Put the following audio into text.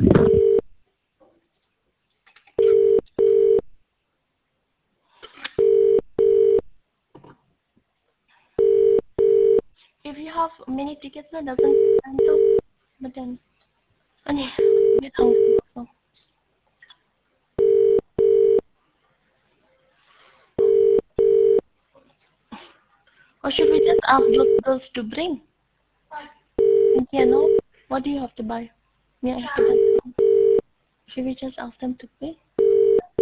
If you have many tickets, no, doesn't cancel. But then, ani, get hungry also. Or should we just ask those girls to bring? Yeah, no. What do you have to buy? Yeah, I have to buy. Should we just ask them to pay?